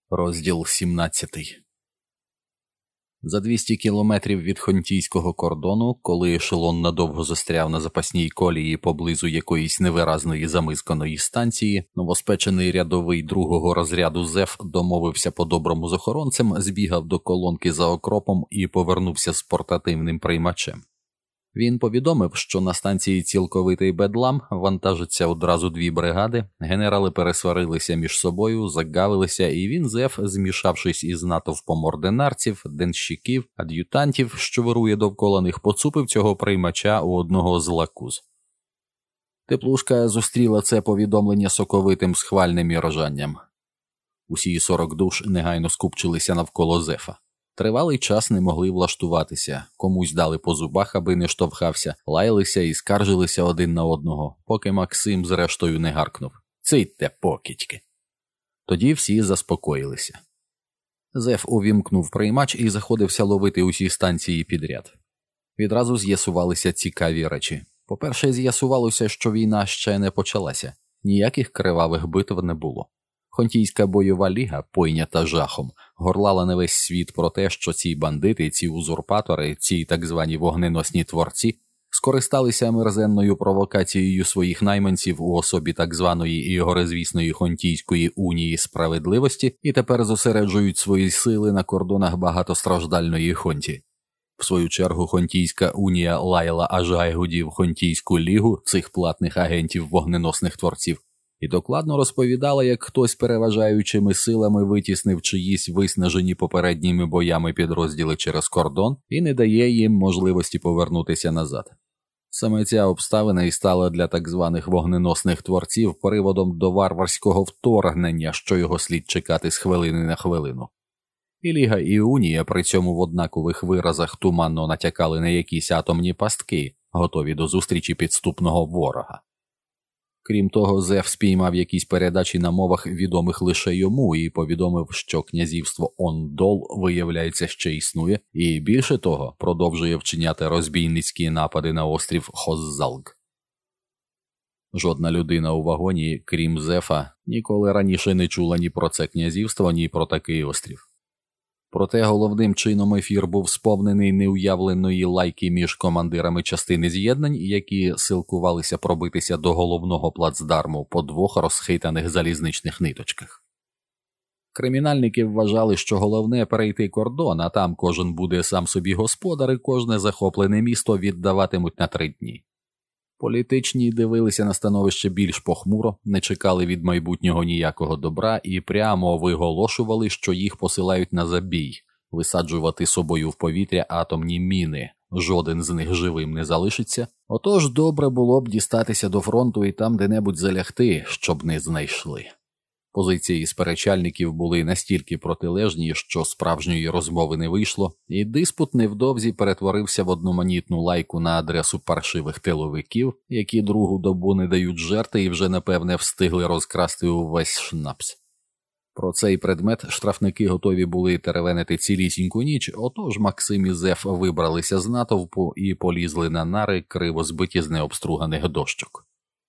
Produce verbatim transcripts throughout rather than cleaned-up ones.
Розділ сімнадцятий. За двісті кілометрів від хонтійського кордону, коли ешелон надовго застряв на запасній колії поблизу якоїсь невиразної замисканої станції, новоспечений рядовий другого розряду ЗЕФ домовився по-доброму з охоронцем, збігав до колонки за окропом і повернувся з портативним приймачем. Він повідомив, що на станції цілковитий бедлам, вантажиться одразу дві бригади, генерали пересварилися між собою, загавилися, і він, ЗЕФ, змішавшись із натовпом ординарців, денщиків, ад'ютантів, що вирує довкола них, поцупив цього приймача у одного з лакуз. Теплушка зустріла це повідомлення соковитим схвальним іржанням. Усі сорок душ негайно скупчилися навколо ЗЕФа. Тривалий час не могли влаштуватися, комусь дали по зубах, аби не штовхався, лаялися і скаржилися один на одного, поки Максим зрештою не гаркнув: «Цийте, покидьки!». Тоді всі заспокоїлися. ЗЕФ увімкнув приймач і заходився ловити усі станції підряд. Відразу з'ясувалися цікаві речі. По-перше, з'ясувалося, що війна ще не почалася, ніяких кривавих битв не було. Хонтійська бойова ліга, пойнята жахом, горлала на весь світ про те, що ці бандити, ці узурпатори, ці так звані вогненосні творці скористалися мерзенною провокацією своїх найманців у особі так званої і горизвісної Хонтійської унії справедливості і тепер зосереджують свої сили на кордонах багатостраждальної Хонті. В свою чергу Хонтійська унія лаяла ажайгудів Хонтійську лігу, цих платних агентів вогненосних творців, і докладно розповідала, як хтось переважаючими силами витіснив чиїсь виснажені попередніми боями підрозділи через кордон і не дає їм можливості повернутися назад. Саме ця обставина і стала для так званих вогненосних творців приводом до варварського вторгнення, що його слід чекати з хвилини на хвилину. І Ліга, і Унія при цьому в однакових виразах туманно натякали на якісь атомні пастки, готові до зустрічі підступного ворога. Крім того, ЗЕФ спіймав якісь передачі на мовах, відомих лише йому, і повідомив, що князівство Ондол, виявляється, ще існує, і більше того, продовжує вчиняти розбійницькі напади на острів Хоззалг. Жодна людина у вагоні, крім ЗЕФа, ніколи раніше не чула ні про це князівство, ні про такий острів. Проте головним чином ефір був сповнений неуявленої лайки між командирами частини з'єднань, які силкувалися пробитися до головного плацдарму по двох розхитаних залізничних ниточках. Кримінальники вважали, що головне перейти кордон, а там кожен буде сам собі господар і кожне захоплене місто віддаватимуть на три дні. Політичні дивилися на становище більш похмуро, не чекали від майбутнього ніякого добра і прямо виголошували, що їх посилають на забій, висаджувати собою в повітря атомні міни, жоден з них живим не залишиться, отож добре було б дістатися до фронту і там де-небудь залягти, щоб не знайшли. Позиції сперечальників були настільки протилежні, що справжньої розмови не вийшло, і диспут невдовзі перетворився в одноманітну лайку на адресу паршивих тиловиків, які другу добу не дають жерти і вже, напевне, встигли розкрасти увесь шнапс. Про цей предмет штрафники готові були теревенити цілісіньку ніч, отож Максим і ЗЕФ вибралися з натовпу і полізли на нари, криво збиті з необструганих дощок.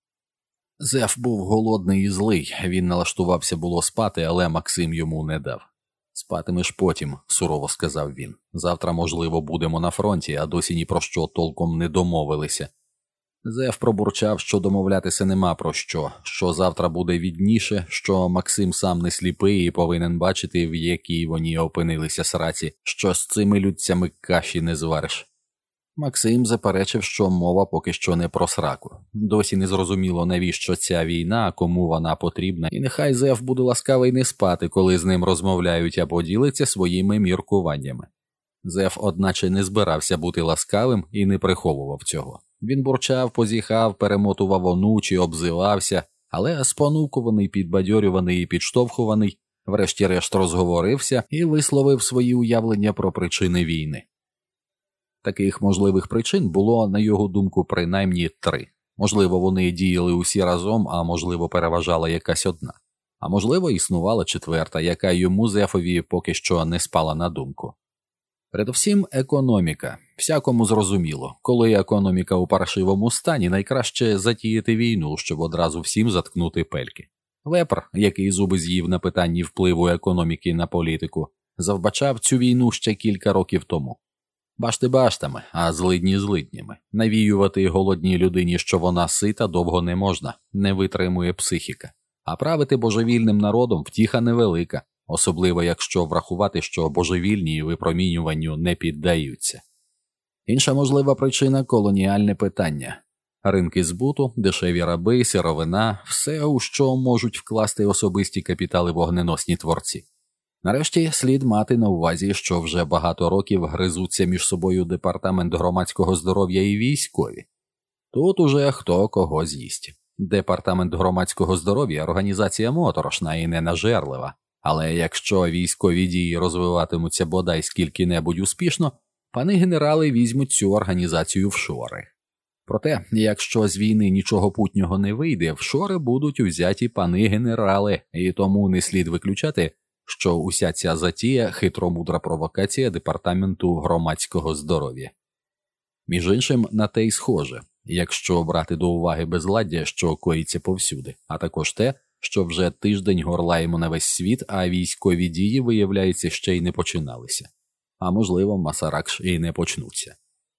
ЗЕФ був голодний і злий, він налаштувався було спати, але Максим йому не дав. «Спатимеш потім», – сурово сказав він. «Завтра, можливо, будемо на фронті, а досі ні про що толком не домовилися». ЗЕФ пробурчав, що домовлятися нема про що, що завтра буде відніше, що Максим сам не сліпий і повинен бачити, в якій вони опинилися сраці, що з цими людцями каші не звариш. Максим заперечив, що мова поки що не про сраку. Досі не зрозуміло, навіщо ця війна, кому вона потрібна, і нехай ЗЕФ буде ласкавий не спати, коли з ним розмовляють, а поділиться своїми міркуваннями. ЗЕФ, одначе, не збирався бути ласкавим і не приховував цього. Він бурчав, позіхав, перемотував онучі, обзивався, але спонукуваний, підбадьорюваний і підштовхуваний, врешті-решт розговорився і висловив свої уявлення про причини війни. Таких можливих причин було, на його думку, принаймні три. Можливо, вони діяли усі разом, а можливо, переважала якась одна. А можливо, існувала четверта, яка йому, ЗЕФові, поки що не спала на думку. Передусім, економіка. Всякому зрозуміло, коли економіка у паршивому стані, найкраще затіяти війну, щоб одразу всім заткнути пельки. Вепр, який зуби з'їв на питанні впливу економіки на політику, завбачав цю війну ще кілька років тому. Башти баштами, а злидні злиднями. Навіювати голодній людині, що вона сита, довго не можна, не витримує психіка. А правити божевільним народом втіха невелика, особливо якщо врахувати, що божевільні випромінюванню не піддаються. Інша можлива причина – колоніальне питання. Ринки збуту, дешеві раби, сировина – все, у що можуть вкласти особисті капітали вогненосні творці. Нарешті слід мати на увазі, що вже багато років гризуться між собою департамент громадського здоров'я і військові. Тут уже хто кого з'їсть. Департамент громадського здоров'я – організація моторошна і ненажерлива, але якщо військові дії розвиватимуться бодай скільки-небудь успішно, пани генерали візьмуть цю організацію в шори. Проте, якщо з війни нічого путнього не вийде, в шори будуть узяті пани генерали, і тому не слід виключати, що уся ця затія – хитромудра провокація департаменту громадського здоров'я. Між іншим, на те й схоже, якщо брати до уваги безладдя, що коїться повсюди, а також те, що вже тиждень горлаємо на весь світ, а військові дії, виявляється, ще й не починалися. А можливо, масаракш і не почнуться.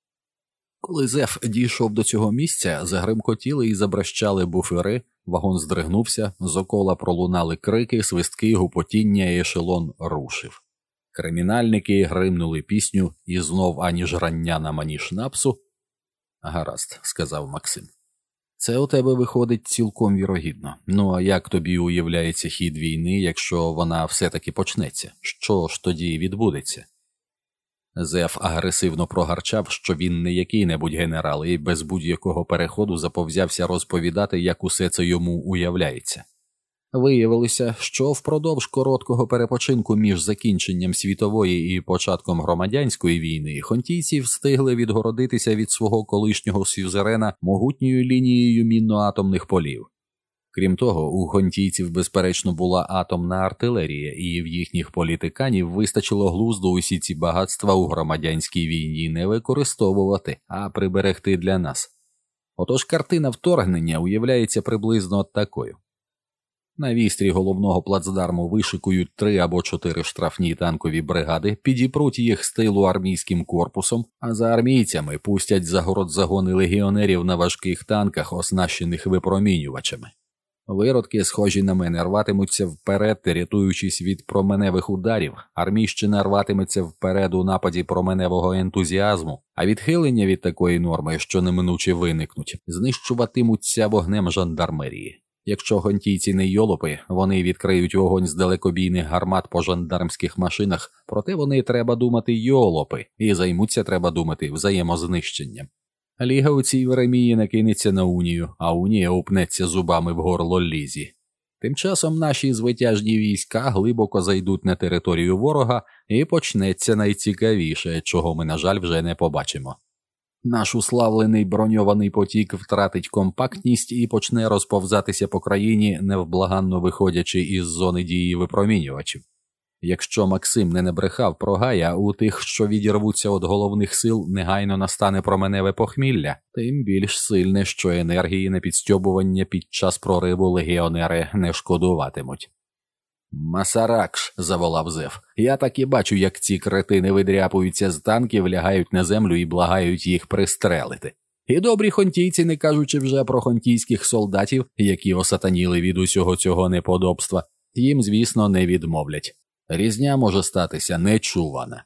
Коли Зев дійшов до цього місця, загримкотіли і забрещали буфери, вагон здригнувся, з окола пролунали крики, свистки, гупотіння, і ешелон рушив. Кримінальники гримнули пісню, і знов ані жрання на мані шнапсу. «Гаразд», – сказав Максим. «Це у тебе виходить цілком вірогідно. Ну а як тобі уявляється хід війни, якщо вона все-таки почнеться? Що ж тоді відбудеться?» Зев агресивно прогарчав, що він не який-небудь генерал і без будь-якого переходу заповзявся розповідати, як усе це йому уявляється. Виявилося, що впродовж короткого перепочинку між закінченням світової і початком громадянської війни хонтійці встигли відгородитися від свого колишнього сюзерена могутньою лінією мінно-атомних полів. Крім того, у хонтійців, безперечно, була атомна артилерія, і в їхніх політиканів вистачило глузду усі ці багатства у громадянській війні не використовувати, а приберегти для нас. Отож картина вторгнення уявляється приблизно такою. На вістрі головного плацдарму вишикують три або чотири штрафні танкові бригади, підіпруть їх з тилу армійським корпусом, а за армійцями пустять за город загони легіонерів на важких танках, оснащених випромінювачами. Виродки, схожі на мене, рватимуться вперед, рятуючись від променевих ударів, армійщина рватиметься вперед у нападі променевого ентузіазму, а відхилення від такої норми, що неминуче виникнуть, знищуватимуться вогнем жандармерії. Якщо гонтійці не йолопи, вони відкриють вогонь з далекобійних гармат по жандармських машинах, проте вони, треба думати, йолопи, і займуться, треба думати, взаємознищенням. Ліга у цій Веремії накинеться на Унію, а Унія упнеться зубами в горло Лізі. Тим часом наші звитяжні війська глибоко зайдуть на територію ворога і почнеться найцікавіше, чого ми, на жаль, вже не побачимо. Наш уславлений броньований потік втратить компактність і почне розповзатися по країні, невблаганно виходячи із зони дії випромінювачів. Якщо Максим не набрехав про Гая, у тих, що відірвуться від головних сил, негайно настане променеве похмілля, тим більш сильне, що енергії на підстьобування під час прориву легіонери не шкодуватимуть. «Масаракш!» – заволав Зев. «Я так і бачу, як ці кретини видряпуються з танків, лягають на землю і благають їх пристрелити. І добрі хонтійці, не кажучи вже про хонтійських солдатів, які осатаніли від усього цього неподобства, їм, звісно, не відмовлять. Різня може статися нечувана».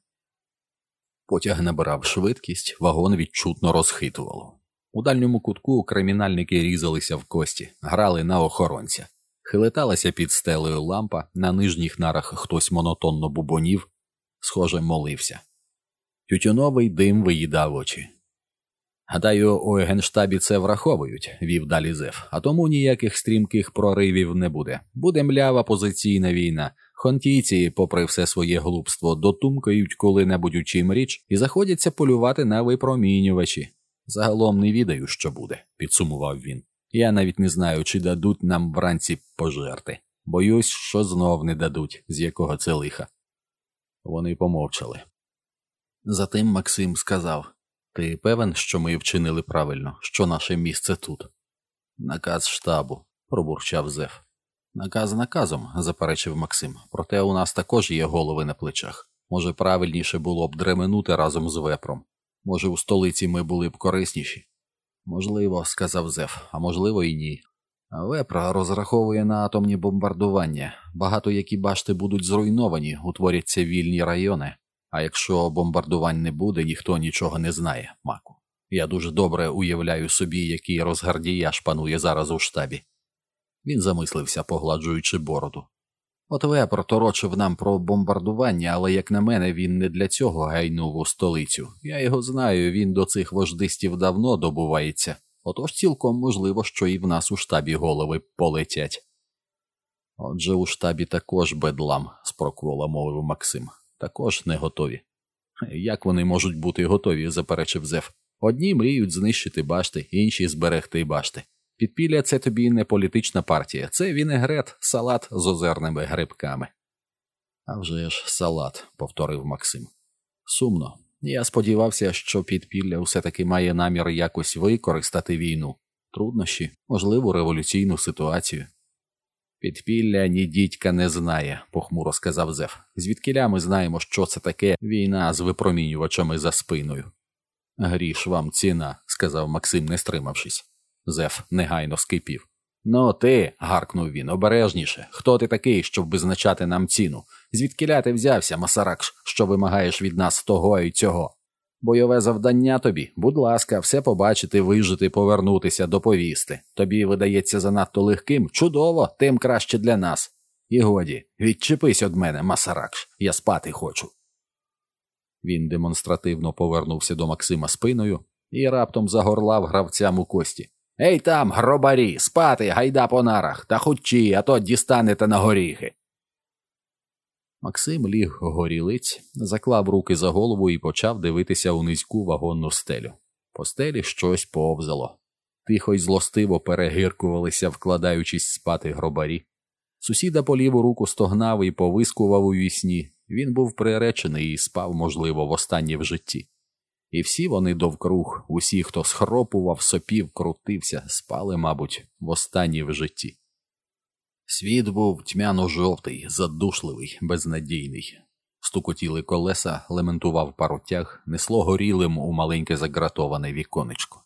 Потяг набирав швидкість, вагон відчутно розхитувало. У дальньому кутку кримінальники різалися в кості, грали на охоронця. Хилиталася під стелею лампа, на нижніх нарах хтось монотонно бубонів, схоже, молився. Тютюновий дим виїдав очі. «Гадаю, у Генштабі це враховують», – вів далі Зев, «а тому ніяких стрімких проривів не буде. Буде млява позиційна війна. Хонтійці, попри все своє глупство, дотумкають коли-небудь у чим річ і заходяться полювати на випромінювачі. Загалом не відаю, що буде», – підсумував він. «Я навіть не знаю, чи дадуть нам вранці пожерти. Боюсь, що знов не дадуть, з якого це лиха». Вони помовчали. Затим Максим сказав: «Ти певен, що ми вчинили правильно, що наше місце тут?» «Наказ штабу», – пробурчав Зев. Наказ наказом, заперечив Максим, проте у нас також є голови на плечах. Може, правильніше було б дременути разом з вепром. Може, у столиці ми були б корисніші? Можливо, сказав Зев, а можливо і ні. Вепра розраховує на атомні бомбардування. Багато які башти будуть зруйновані, утворяться вільні райони. А якщо бомбардувань не буде, ніхто нічого не знає, Маку. Я дуже добре уявляю собі, який розгардіяж панує зараз у штабі. Він замислився, погладжуючи бороду. От Вепр торочив нам про бомбардування, але, як на мене, він не для цього гайнув у столицю. Я його знаю, він до цих вождистів давно добувається. Отож цілком можливо, що і в нас у штабі голови полетять. Отже, у штабі також бедлам, спроквола мовив Максим. Також не готові. Як вони можуть бути готові, заперечив Зев. Одні мріють знищити башти, інші зберегти башти. Підпілля – це тобі не політична партія, це вінегрет, салат з озерними грибками. А вже ж салат, повторив Максим. Сумно. Я сподівався, що підпілля все-таки має намір якось використати війну. Труднощі, можливо, революційну ситуацію. Підпілля ні дідька не знає, похмуро сказав Зев. Звідкіля ми знаємо, що це таке війна з випромінювачами за спиною. Гріш вам ціна, сказав Максим, не стримавшись. Зев негайно скипів. Ну ти, гаркнув він, обережніше. Хто ти такий, щоб визначати нам ціну? Звідкіля ти взявся, Масаракш, що вимагаєш від нас того і цього? Бойове завдання тобі, будь ласка, все побачити, вижити, повернутися, доповісти. Тобі видається занадто легким? Чудово, тим краще для нас. І годі, відчепись од мене, Масаракш, я спати хочу. Він демонстративно повернувся до Максима спиною і раптом загорлав гравцям у кості. «Ей там, гробарі, спати, гайда по нарах, та хутчі, а то дістанете на горіхи!» Максим ліг горілиць, заклав руки за голову і почав дивитися у низьку вагонну стелю. По стелі щось повзало. Тихо й злостиво перегиркувалися, вкладаючись спати гробарі. Сусіда по ліву руку стогнав і повискував у вісні. Він був приречений і спав, можливо, востаннє в житті. І всі вони довкруг, усі, хто схропував, сопів, крутився, спали, мабуть, востаннє в житті. Світ був тьмяно-жовтий, задушливий, безнадійний. Стукотіли колеса, лементував паротяг, несло горілим у маленьке загратоване віконечко.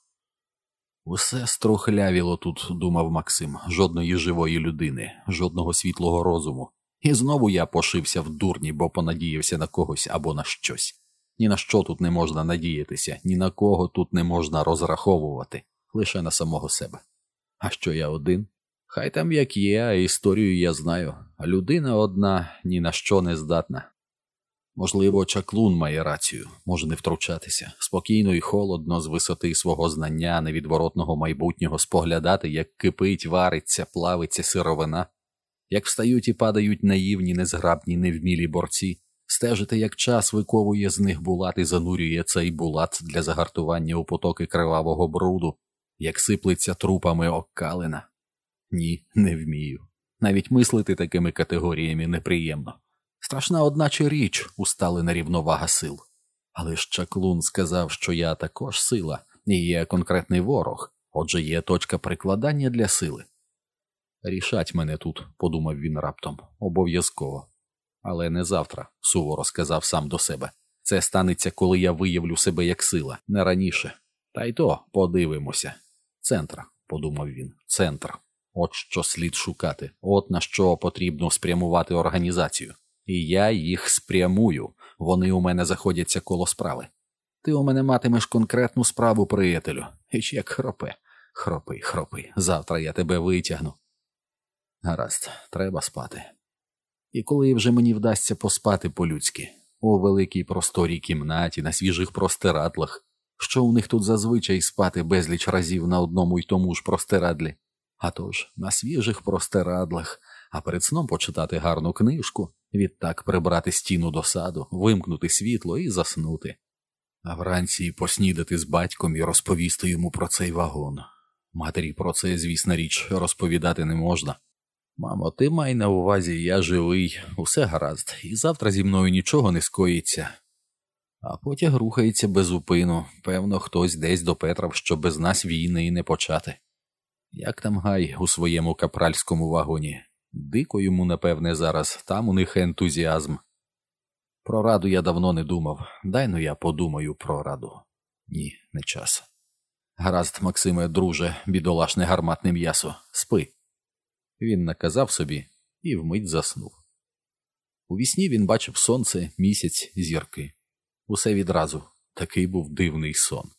Усе струхлявіло тут, думав Максим, жодної живої людини, жодного світлого розуму. І знову я пошився в дурні, бо понадіявся на когось або на щось. Ні на що тут не можна надіятися, ні на кого тут не можна розраховувати, лише на самого себе. А що я один? Хай там як є, а історію я знаю. А людина одна ні на що не здатна. Можливо, чаклун має рацію, може не втручатися, спокійно і холодно з висоти свого знання невідворотного майбутнього споглядати, як кипить, вариться, плавиться сировина, як встають і падають наївні, незграбні, невмілі борці, стежити, як час виковує з них булат і занурює цей булат для загартування у потоки кривавого бруду, як сиплеться трупами окалина. Ні, не вмію. Навіть мислити такими категоріями неприємно. Страшна одначе річ – усталена рівновага сил. Але ж чаклун сказав, що я також сила, і є конкретний ворог, отже є точка прикладання для сили. Рішать мене тут, подумав він раптом, обов'язково. Але не завтра, суворо сказав сам до себе. Це станеться, коли я виявлю себе як сила, не раніше. Та й то подивимося. Центр, подумав він, центр. От що слід шукати, от на що потрібно спрямувати організацію. І я їх спрямую, вони у мене заходяться коло справи. Ти у мене матимеш конкретну справу, приятелю. Іч як хропе. Хропи, хропи, завтра я тебе витягну. Гаразд, треба спати. І коли вже мені вдасться поспати по-людськи, у великій просторій кімнаті, на свіжих простирадлах, що у них тут зазвичай спати безліч разів на одному й тому ж простирадлі, а тож на свіжих простирадлах, а перед сном почитати гарну книжку, відтак прибрати стіну до саду, вимкнути світло і заснути. А вранці поснідати з батьком і розповісти йому про цей вагон. Матері про це, звісна річ, розповідати не можна. Мамо, ти май на увазі, я живий, усе гаразд, і завтра зі мною нічого не скоїться. А потяг рухається без упину, певно, хтось десь допетрав, що без нас війни і не почати. Як там Гай у своєму капральському вагоні? Дико йому, напевне, зараз, там у них ентузіазм. Про раду я давно не думав. Дай ну я подумаю про раду. Ні, не час. Гаразд, Максиме, друже, бідолашне гарматне м'ясо, спи. Він наказав собі і вмить заснув. Увісні він бачив сонце, місяць, зірки. Усе відразу. Такий був дивний сон.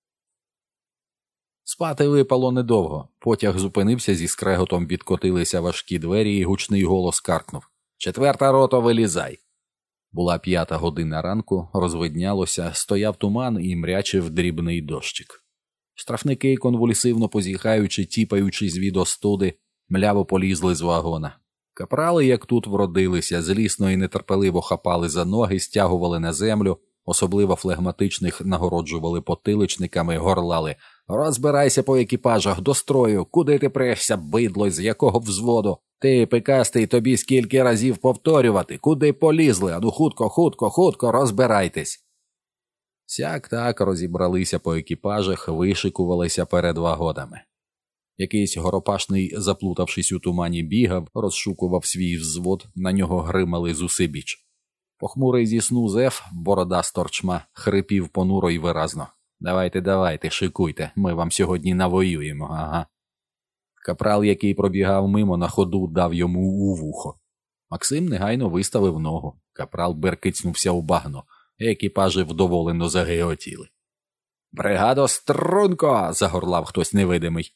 Спати випало недовго. Потяг зупинився, зі скреготом відкотилися важкі двері і гучний голос каркнув. «Четверта рота, вилізай!» Була п'ята година ранку, розвиднялося, стояв туман і мрячив дрібний дощик. Штрафники, конвульсивно позіхаючи, тіпаючись від остуди, мляво полізли з вагона. Капрали, як тут вродилися, злісно і нетерпеливо хапали за ноги, стягували на землю, особливо флегматичних нагороджували потиличниками, горлали: «Розбирайся по екіпажах, до строю! Куди ти прешся, бидло, з якого взводу? Ти, пикастий, тобі скільки разів повторювати? Куди полізли? Ану хутко, хутко, хутко, розбирайтесь!» Сяк-так розібралися по екіпажах, вишикувалися перед вагонами. Якийсь горопашний, заплутавшись у тумані, бігав, розшукував свій взвод, на нього гримали зусибіч. Похмурий зі сну Зеф, борода з торчма, хрипів понуро й виразно: «Давайте, давайте, шикуйте, ми вам сьогодні навоюємо, ага». Капрал, який пробігав мимо, на ходу дав йому у вухо. Максим негайно виставив ногу. Капрал беркицнувся у багно. Екіпажі вдоволено загиготіли. «Бригадо, струнко!» – загорлав хтось невидимий.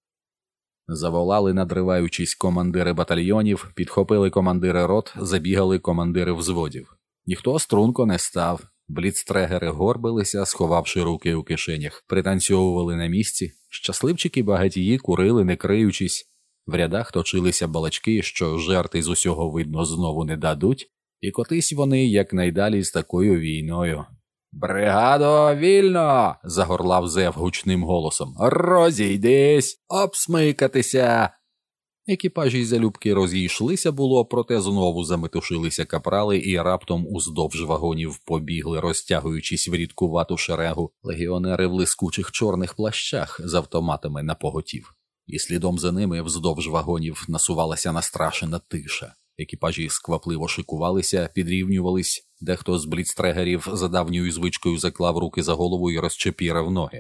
Заволали, надриваючись, командири батальйонів, підхопили командири рот, забігали командири взводів. Ніхто струнко не став. Бліцтрегери горбилися, сховавши руки у кишенях, пританцьовували на місці. Щасливчики багатії курили, не криючись. В рядах точилися балачки, що жерти з усього видно знову не дадуть, і котись вони якнайдалі з такою війною. «Бригадо, вільно!» – загорлав Зев гучним голосом. «Розійдись! Обсмикатися!» Екіпажі залюбки розійшлися було, проте знову заметушилися капрали і раптом уздовж вагонів побігли, розтягуючись в рідкувату шерегу, легіонери в лискучих чорних плащах з автоматами напоготів. І слідом за ними вздовж вагонів насувалася настрашена тиша. Екіпажі сквапливо шикувалися, підрівнювались, дехто з бліцтрегерів за давньою звичкою заклав руки за голову і розчепірив ноги.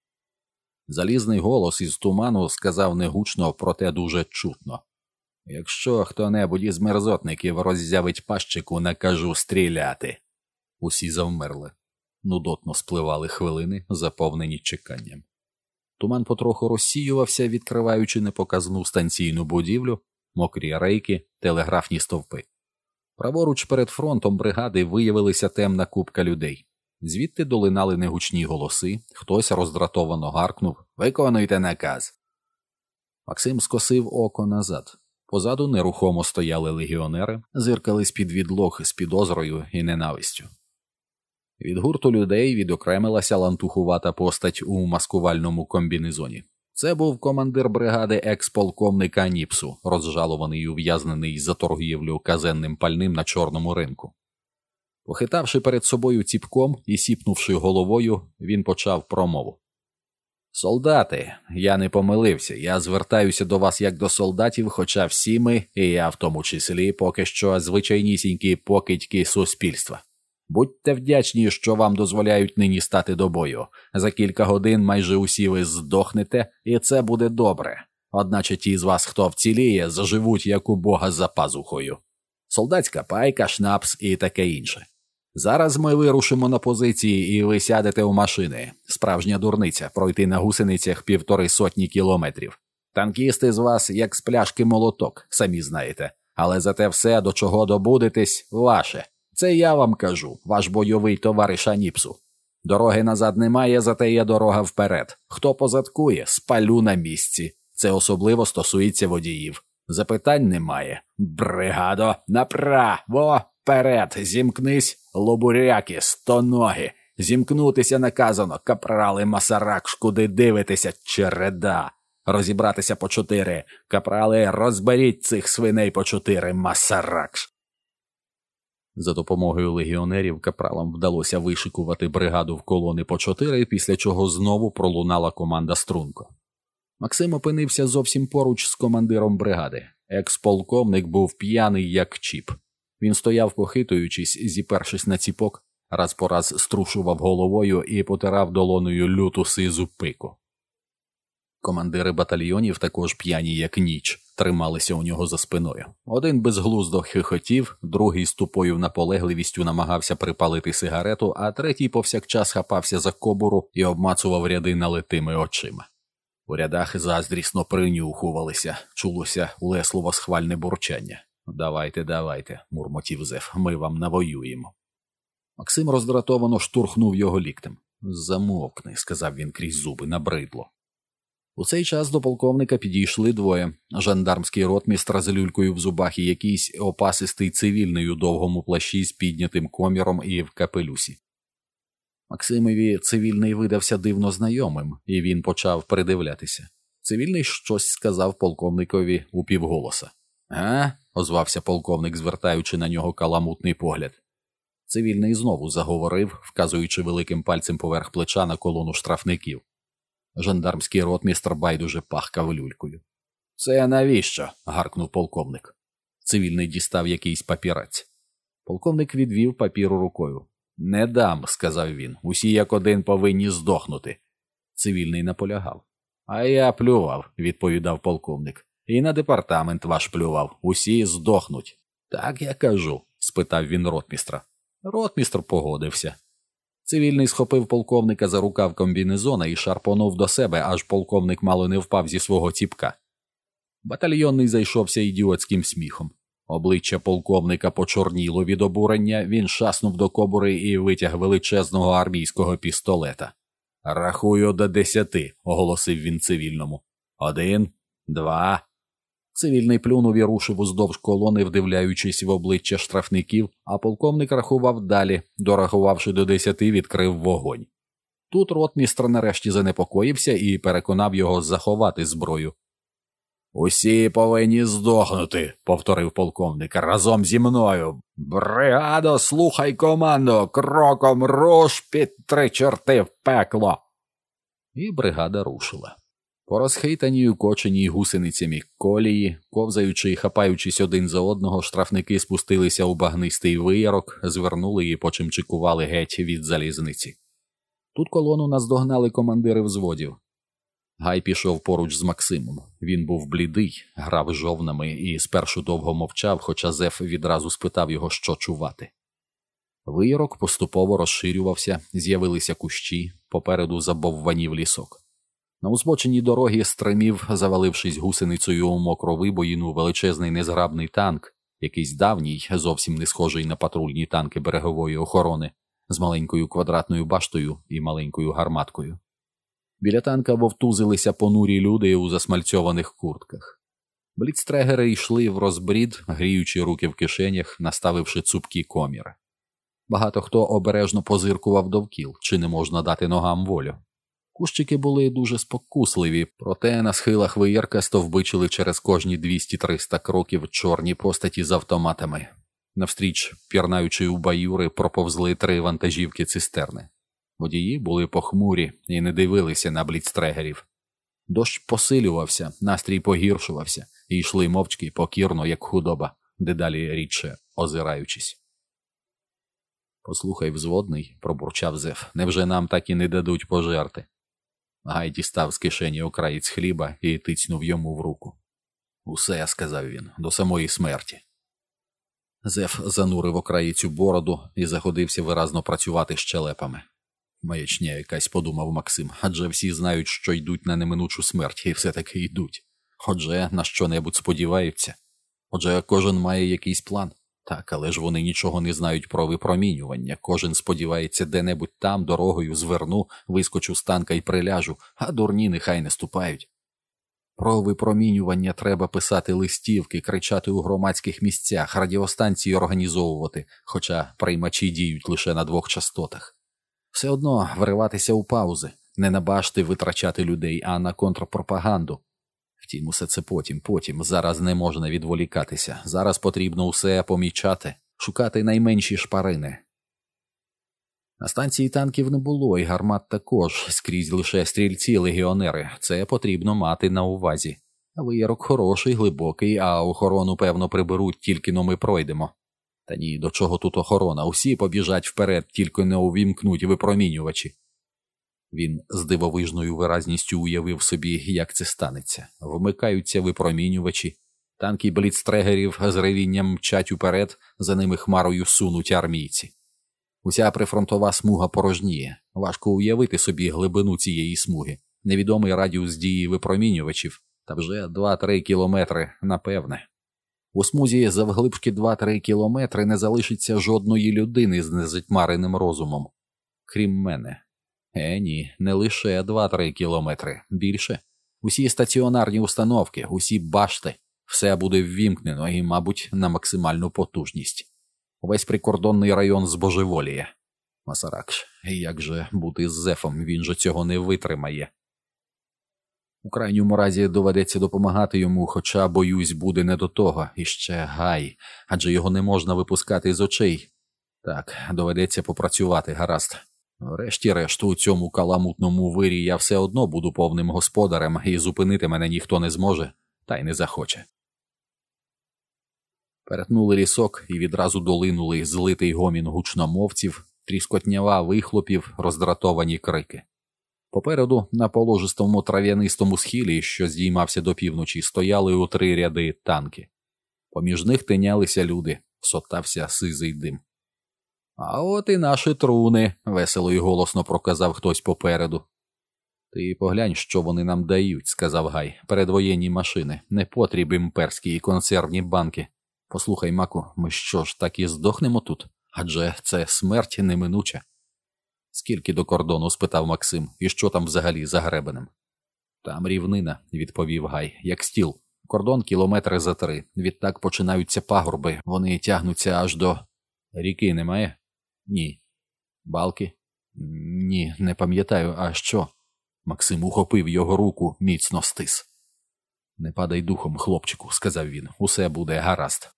Залізний голос із туману сказав негучно, проте дуже чутно: «Якщо хто-небудь із мерзотників роззявить пащику, накажу стріляти». Усі завмерли. Нудотно спливали хвилини, заповнені чеканням. Туман потроху розсіювався, відкриваючи непоказну станційну будівлю, мокрі рейки, телеграфні стовпи. Праворуч перед фронтом бригади виявилася темна купка людей. Звідти долинали негучні голоси, хтось роздратовано гаркнув: «Виконуйте наказ!». Максим скосив око назад. Позаду нерухомо стояли легіонери, зиркали з-під відлог з підозрою і ненавистю. Від гурту людей відокремилася лантухувата постать у маскувальному комбінезоні. Це був командир бригади екс-полковника Ніпсу, розжалований і ув'язнений за торгівлю казенним пальним на чорному ринку. Похитавши перед собою ціпком і сіпнувши головою, він почав промову. «Солдати, я не помилився, я звертаюся до вас як до солдатів, хоча всі ми, і я в тому числі, поки що звичайнісінькі покидьки суспільства. Будьте вдячні, що вам дозволяють нині стати до бою. За кілька годин майже усі ви здохнете, і це буде добре. Одначе ті з вас, хто вціліє, заживуть як у Бога за пазухою. Солдатська пайка, шнапс і таке інше. Зараз ми вирушимо на позиції, і ви сядете у машини. Справжня дурниця – пройти на гусеницях півтори сотні кілометрів. Танкісти з вас, як з пляшки молоток, самі знаєте. Але за те все, до чого добудетесь, ваше. Це я вам кажу, ваш бойовий товариш Аніпсу. Дороги назад немає, зате є дорога вперед. Хто позадкує, спалю на місці. Це особливо стосується водіїв. Запитань немає. Бригадо, направо, вперед, зімкнись, лобуряки, стоноги. Зімкнутися наказано, капрали Масаракш, куди дивитеся, череда. Розібратися по чотири. Капрали, розберіть цих свиней по чотири, Масаракш. За допомогою легіонерів капралам вдалося вишикувати бригаду в колони по чотири, після чого знову пролунала команда струнко. Максим опинився зовсім поруч з командиром бригади. Експолковник був п'яний як чіп. Він стояв, похитуючись, зіпершись на ціпок, раз по раз струшував головою і потирав долоною люту сизу пику. Командири батальйонів, також п'яні як ніч, трималися у нього за спиною. Один безглуздо хихотів, другий з тупою наполегливістю намагався припалити сигарету, а третій повсякчас хапався за кобуру і обмацував ряди налитими очима. У рядах заздрісно принюхувалися, чулося улесливо схвальне бурчання. «Давайте, давайте», – мурмотів Зев, – «ми вам навоюємо». Максим роздратовано штурхнув його ліктем. «Замовкни», – сказав він крізь зуби, – «набридло». У цей час до полковника підійшли двоє – жандармський ротмістр з люлькою в зубах і якийсь опасистий цивільний у довгому плащі з піднятим коміром і в капелюсі. Максимові цивільний видався дивно знайомим, і він почав придивлятися. Цивільний щось сказав полковникові упівголоса. «А?» – озвався полковник, звертаючи на нього каламутний погляд. Цивільний знову заговорив, вказуючи великим пальцем поверх плеча на колону штрафників. Жандармський ротмістр байдуже пахкав люлькою. «Це навіщо?» – гаркнув полковник. Цивільний дістав якийсь папірець. Полковник відвів папіру рукою. «Не дам», – сказав він, – «усі як один повинні здохнути». Цивільний наполягав. «А я плював», – відповідав полковник. «І на департамент ваш плював. Усі здохнуть». «Так я кажу», – спитав він ротмістра. Ротмістр погодився. Цивільний схопив полковника за рукав комбінезона і шарпонув до себе, аж полковник мало не впав зі свого ціпка. Батальйонний зайшовся ідіотським сміхом. Обличчя полковника почорніло від обурення, він шаснув до кобури і витяг величезного армійського пістолета. «Рахую до десяти», – оголосив він цивільному. «Один, два». Цивільний плюнув і рушив уздовж колони, вдивляючись в обличчя штрафників, а полковник рахував далі, дорахувавши до десяти, відкрив вогонь. Тут ротмістр нарешті занепокоївся і переконав його заховати зброю. «Усі повинні здохнути», – повторив полковник, – «разом зі мною. Бригадо, слухай команду, кроком руш під три чорти в пекло». І бригада рушила. По розхитаній укоченій гусеницями колії, ковзаючи і хапаючись один за одного, штрафники спустилися у багнистий виярок, звернули і почимчикували геть від залізниці. Тут колону наздогнали командири взводів. Гай пішов поруч з Максимом. Він був блідий, грав жовнами і спершу довго мовчав, хоча Зев відразу спитав його, що чувати. Виярок поступово розширювався, з'явилися кущі, попереду забовванів лісок. На узбоченій дорогі стримів, завалившись гусеницею у мокру вибоїну, величезний незграбний танк, якийсь давній, зовсім не схожий на патрульні танки берегової охорони, з маленькою квадратною баштою і маленькою гарматкою. Біля танка вовтузилися понурі люди у засмальцьованих куртках. Бліцтрегери йшли в розбрід, гріючи руки в кишенях, наставивши цупкі коміри. Багато хто обережно позиркував довкіл, чи не можна дати ногам волю. Кущики були дуже спокусливі, проте на схилах виярка стовбичили через кожні двісті-триста кроків чорні постаті з автоматами. Навстріч, пірнаючи у баюри, проповзли три вантажівки-цистерни. Водії були похмурі і не дивилися на бліцтрегерів. Дощ посилювався, настрій погіршувався, і йшли мовчки, покірно, як худоба, дедалі рідше озираючись. «Послухай, взводний», – пробурчав Зев, – «невже нам так і не дадуть пожерти?» Гай дістав з кишені окраєць хліба і тицьнув йому в руку. «Усе», – сказав він, – «до самої смерті». Зев занурив окраєцю бороду і заходився виразно працювати щелепами. «Маячня якась», – подумав Максим, – «адже всі знають, що йдуть на неминучу смерть, і все-таки йдуть. Отже, на що-небудь сподіваються. Отже, кожен має якийсь план. Так, але ж вони нічого не знають про випромінювання. Кожен сподівається де-небудь там, дорогою зверну, вискочу з танка і приляжу, а дурні нехай не ступають. Про випромінювання треба писати листівки, кричати у громадських місцях, радіостанції організовувати, хоча приймачі діють лише на двох частотах. Все одно вириватися у паузи, не на башти витрачати людей, а на контрпропаганду. Втім, усе це потім, потім. Зараз не можна відволікатися. Зараз потрібно усе помічати, шукати найменші шпарини. На станції танків не було, і гармат також, скрізь лише стрільці-легіонери. Це потрібно мати на увазі. Виярок хороший, глибокий, а охорону, певно, приберуть, тільки но ми пройдемо. Та ні, до чого тут охорона? Усі побіжать вперед, тільки не увімкнуть випромінювачі. Він з дивовижною виразністю уявив собі, як це станеться. Вмикаються випромінювачі. Танки бліцтрегерів з ревінням мчать уперед, за ними хмарою сунуть армійці. Уся прифронтова смуга порожніє. Важко уявити собі глибину цієї смуги. Невідомий радіус дії випромінювачів. Та вже два-три кілометри, напевне. У смузі завглибшки два-три кілометри не залишиться жодної людини з незатьмареним розумом. Крім мене. Е, ні, не лише два-три кілометри. Більше. Усі стаціонарні установки, усі башти. Все буде ввімкнено і, мабуть, на максимальну потужність. Весь прикордонний район збожеволіє. Масаракш, як же бути з Зефом, він же цього не витримає. У крайньому разі доведеться допомагати йому, хоча, боюсь, буде не до того. І ще Гай, адже його не можна випускати з очей. Так, доведеться попрацювати, гаразд. Врешті-решт, у цьому каламутному вирі я все одно буду повним господарем, і зупинити мене ніхто не зможе, та й не захоче. Перетнули лісок і відразу долинули злитий гомін гучномовців, тріскотнява вихлопів, роздратовані крики. Попереду, на положистому трав'янистому схилі, що здіймався до півночі, стояли у три ряди танки. Поміж них тинялися люди, сотався сизий дим. «А от і наші труни», – весело і голосно проказав хтось попереду. «Ти поглянь, що вони нам дають», – сказав Гай. «Передвоєнні машини, не потріб імперські і консервні банки. Послухай, Маку, ми що ж, так і здохнемо тут? Адже це смерть неминуча». «Скільки до кордону?» – спитав Максим. «І що там взагалі за гребенем?» «Там рівнина», – відповів Гай, – «як стіл. Кордон кілометри за три. Відтак починаються пагорби. Вони тягнуться аж до...» «Ріки немає?» «Ні». «Балки?» «Ні, не пам'ятаю. А що?» Максим ухопив його руку, міцно стис. «Не падай духом, хлопчику», – сказав він. «Усе буде гаразд».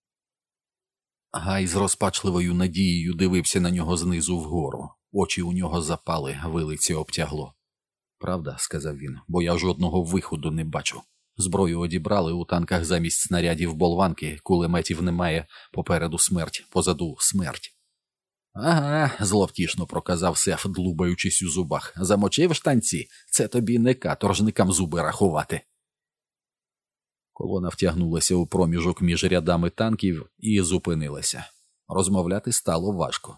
Гай з розпачливою надією дивився на нього знизу вгору. Очі у нього запали, вилиці обтягло. «Правда», – сказав він, – «бо я жодного виходу не бачу. Зброю одібрали, у танках замість снарядів болванки, кулеметів немає, попереду смерть, позаду смерть». «Ага», – зловтішно проказав Сеф, длубаючись у зубах. «Замочив штанці? Це тобі не каторжникам зуби рахувати». Колона втягнулася у проміжок між рядами танків і зупинилася. Розмовляти стало важко.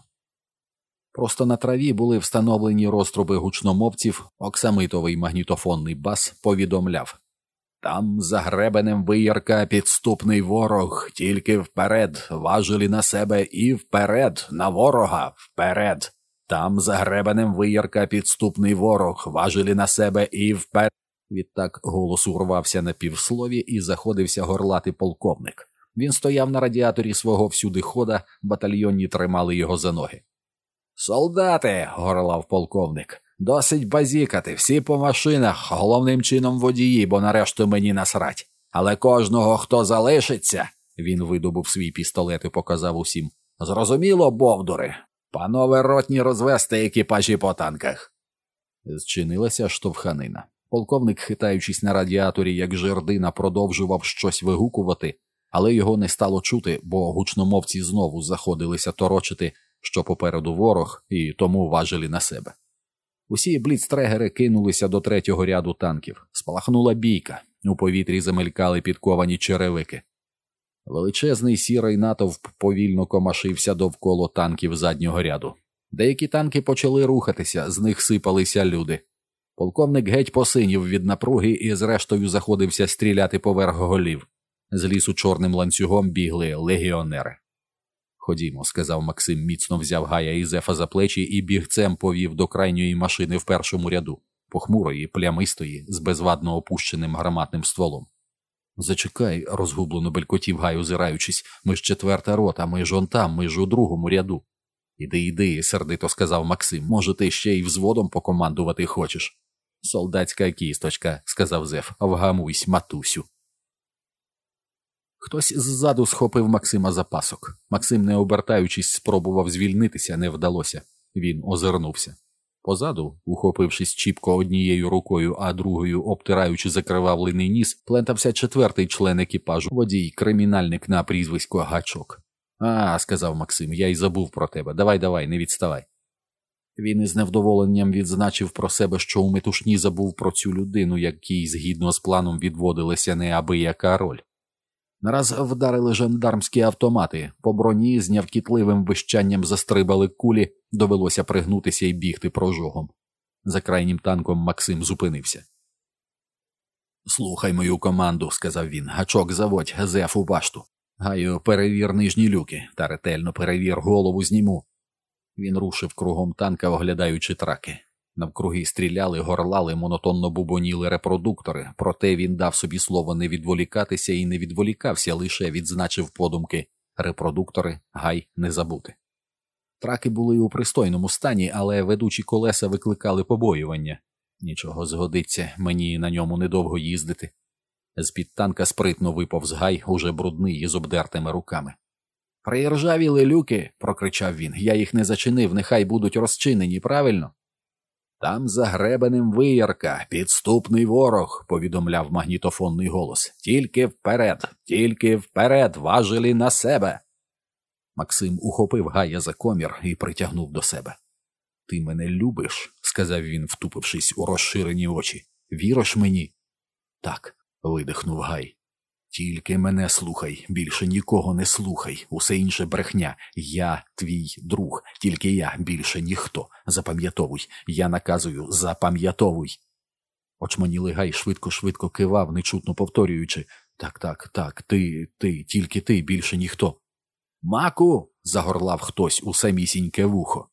Просто на траві були встановлені розтруби гучномовців, оксамитовий магнітофонний бас повідомляв: «Там за гребенем виярка підступний ворог, тільки вперед, важелі на себе і вперед, на ворога, вперед. Там за гребенем виярка підступний ворог, важелі на себе і вперед». Відтак голос урвався на півслові і заходився горлати полковник. Він стояв на радіаторі свого всюдихода, батальйонні тримали його за ноги. «Солдати!» – горлав полковник. «Досить базікати, всі по машинах, головним чином водії, бо нарешту мені насрать. Але кожного, хто залишиться...» – він видобув свій пістолет і показав усім. «Зрозуміло, бовдури? Панове ротні, розвести екіпажі по танках». Зчинилася штовханина. Полковник, хитаючись на радіаторі, як жердина, продовжував щось вигукувати, але його не стало чути, бо гучномовці знову заходилися торочити, що попереду ворог, і тому важелі на себе. Усі бліцтрегери кинулися до третього ряду танків. Спалахнула бійка. У повітрі замелькали підковані черевики. Величезний сірий натовп повільно комашився довкола танків заднього ряду. Деякі танки почали рухатися, з них сипалися люди. Полковник геть посинів від напруги і зрештою заходився стріляти поверх голів. З лісу чорним ланцюгом бігли легіонери. «Ходімо», – сказав Максим, міцно взяв Гая і Зефа за плечі і бігцем повів до крайньої машини в першому ряду, похмурої, плямистої, з безвадно опущеним гарматним стволом. «Зачекай», – розгублено белькотів Гай, озираючись, – «ми ж четверта рота, ми ж он там, ми ж у другому ряду». «Іди, іди», – сердито сказав Максим, – «може ти ще й взводом покомандувати хочеш?» «Солдатська кісточка», – сказав Зеф, – «вгамуйсь, матусю». Хтось ззаду схопив Максима за пасок. Максим, не обертаючись, спробував звільнитися, не вдалося. Він озирнувся. Позаду, ухопившись чіпко однією рукою, а другою обтираючи закривавлений ніс, плентався четвертий член екіпажу, водій, кримінальник на прізвисько Гачок. «А», – сказав Максим, – «я й забув про тебе. Давай-давай, не відставай». Він із невдоволенням відзначив про себе, що у метушні забув про цю людину, якій згідно з планом відводилася неабияка роль. Нараз вдарили жандармські автомати, по броні з нявкітливим вищанням застрибали кулі, довелося пригнутися і бігти прожогом. За крайнім танком Максим зупинився. «Слухай мою команду», – сказав він, – «Гачок, заводь Зеф у башту. Гаю, перевір нижні люки, та ретельно перевір, голову зніму». Він рушив кругом танка, оглядаючи траки. Навкруги стріляли, горлали, монотонно бубоніли репродуктори, проте він дав собі слово не відволікатися і не відволікався, лише відзначив подумки «репродуктори, гай, не забути». Траки були у пристойному стані, але ведучі колеса викликали побоювання. Нічого, згодиться, мені на ньому недовго їздити. З-під танка спритно виповз гай, уже брудний і з обдертими руками. «Приіржавіли люки!» – прокричав він. «Я їх не зачинив, нехай будуть розчинені, правильно?» «Там за гребенем виярка, підступний ворог», – повідомляв магнітофонний голос. «Тільки вперед, тільки вперед, важелі на себе!» Максим ухопив Гая за комір і притягнув до себе. «Ти мене любиш?» – сказав він, втупившись у розширені очі. «Віриш мені?» «Так», – видихнув Гай. «Тільки мене слухай, більше нікого не слухай, усе інше брехня. Я твій друг, тільки я, більше ніхто. Запам'ятовуй, я наказую, запам'ятовуй». Очманілий Гай швидко-швидко кивав, нечутно повторюючи: «Так, так, так, ти, ти, тільки ти, більше ніхто». «Маку!» – загорлав хтось у самісіньке вухо.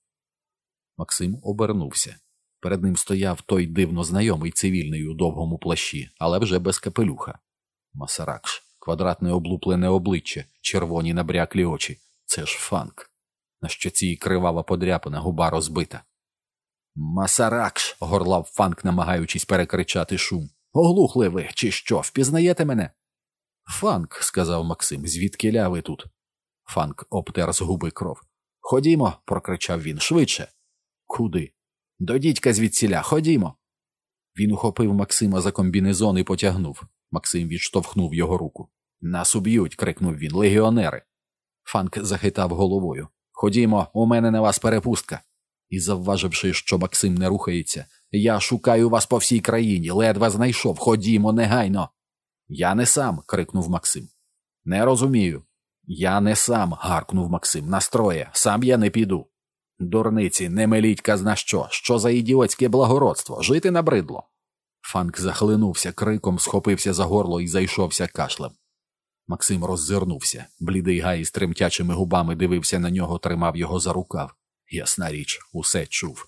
Максим обернувся. Перед ним стояв той дивно знайомий цивільний у довгому плащі, але вже без капелюха. Масаракш, квадратне облуплене обличчя, червоні набряклі очі. Це ж Фанк. На щоці кривава подряпина, губа розбита. «Масаракш!» – горлав Фанк, намагаючись перекричати шум. «Оглухли ви, чи що, впізнаєте мене?» «Фанк», – сказав Максим, – «звідкіля ви тут?» Фанк обтер з губи кров. «Ходімо!» – прокричав він. «Швидше!» «Куди?» «До дідька звідсіля, ходімо!» Він ухопив Максима за комбінезон і потягнув. Максим відштовхнув його руку. «Нас уб'ють!» – крикнув він. «Легіонери!» Фанк захитав головою. «Ходімо, у мене на вас перепустка!» І, завваживши, що Максим не рухається: «Я шукаю вас по всій країні, ледве знайшов, ходімо негайно!» «Я не сам!» – крикнув Максим. «Не розумію!» «Я не сам!» – гаркнув Максим. «Настроє! Сам я не піду!» «Дурниці, не меліть казна що! Що за ідіотське благородство? Жити набридло!» Фанк захлинувся криком, схопився за горло і зайшовся кашлем. Максим роззирнувся. Блідий Гай з тремтячими губами дивився на нього, тримав його за рукав. Ясна річ, усе чув.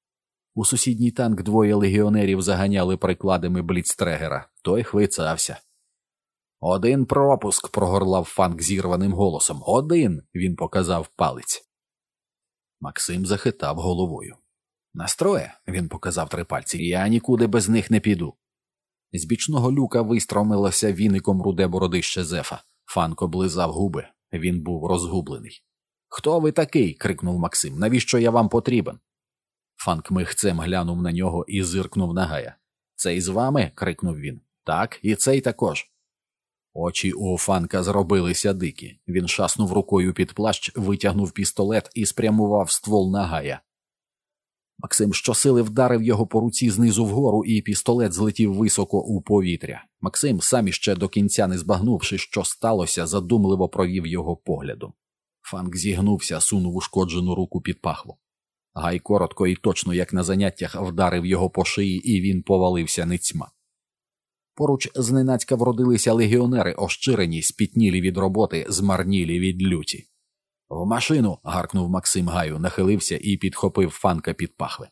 У сусідній танк двоє легіонерів заганяли прикладами бліцтрегера. Той хвицався. «Один пропуск!» – прогорлав Фанк зірваним голосом. «Один!» – він показав палець. Максим захитав головою. «Настроє?» – він показав три пальці. «Я нікуди без них не піду». З бічного люка вистромилося віником руде бородище Зефа. Фанк облизав губи. Він був розгублений. «Хто ви такий?» – крикнув Максим. «Навіщо я вам потрібен?» Фанк михцем глянув на нього і зиркнув на Гая. «Цей з вами?» – крикнув він. «Так, і цей також». Очі у Фанка зробилися дикі. Він шаснув рукою під плащ, витягнув пістолет і спрямував ствол на Гая. Максим щосили вдарив його по руці знизу вгору, і пістолет злетів високо у повітря. Максим, сам іще до кінця не збагнувши, що сталося, задумливо провів його поглядом. Фанк зігнувся, сунув ушкоджену руку під пахву. Гай коротко і точно, як на заняттях, вдарив його по шиї, і він повалився ницьма. Поруч зненацька вродилися легіонери, ощирені, спітнілі від роботи, змарнілі від люті. «В машину!» – гаркнув Максим Гаю, нахилився і підхопив Фанка під пахви.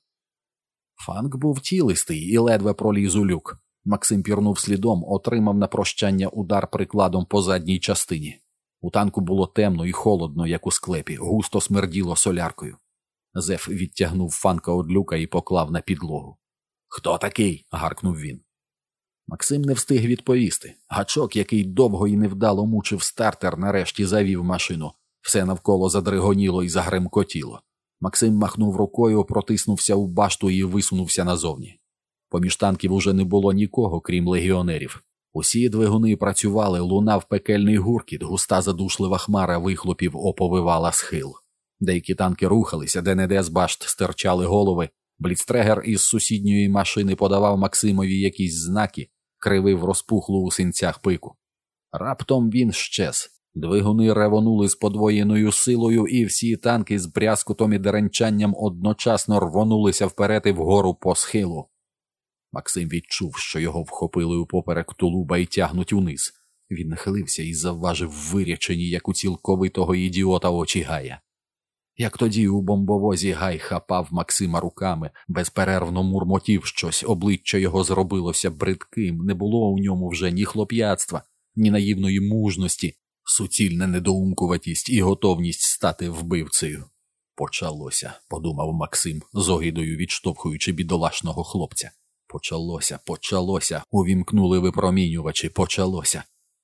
Фанк був тілистий і ледве проліз у люк. Максим пірнув слідом, отримав на прощання удар прикладом по задній частині. У танку було темно і холодно, як у склепі, густо смерділо соляркою. Зеф відтягнув Фанка од люка і поклав на підлогу. «Хто такий?» – гаркнув він. Максим не встиг відповісти. Гачок, який довго і невдало мучив стартер, нарешті завів машину. Все навколо задригоніло і загремкотіло. Максим махнув рукою, протиснувся у башту і висунувся назовні. Поміж танків уже не було нікого, крім легіонерів. Усі двигуни працювали, лунав пекельний гуркіт, густа задушлива хмара вихлопів оповивала схил. Деякі танки рухалися, де-не-де з башт стирчали голови. Бліцтрегер із сусідньої машини подавав Максимові якісь знаки, кривив розпухлу у синцях пику. Раптом він щез. Двигуни ревонули з подвоєною силою, і всі танки з брязкотом і деренчанням одночасно рвонулися вперед і вгору по схилу. Максим відчув, що його вхопили упоперек тулуба і тягнуть униз. Він нахилився і завважив вирячені, як у цілковитого ідіота, очі Гая. Як тоді у бомбовозі Гай хапав Максима руками, безперервно мурмотів щось, обличчя його зробилося бридким, не було у ньому вже ні хлоп'ятства, ні наївної мужності, суцільна недоумкуватість і готовність стати вбивцею. «Почалося», – подумав Максим, з огидою відштовхуючи бідолашного хлопця. «Почалося, почалося», – увімкнули випромінювачі, «почалося».